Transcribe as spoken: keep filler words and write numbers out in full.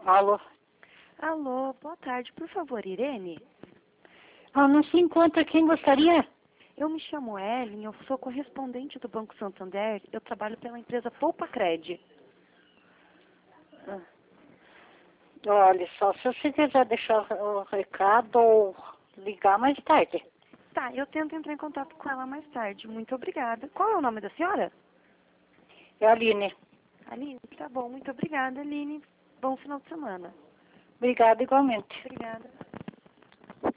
Alô? Alô, boa tarde. Por favor, Irene? Ah, não se encontra quem gostaria? Eu me chamo Ellen, eu sou correspondente do Banco Santander. Eu trabalho pela empresa Poupa Cred. Ah, olha só, se você quiser deixar o recado ou ligar mais tarde. Tá, eu tento entrar em contato com ela mais tarde. Muito obrigada. Qual é o nome da senhora? É a Aline. Aline, tá bom. Muito obrigada, Aline. Bom final de semana. Obrigada igualmente. Obrigada.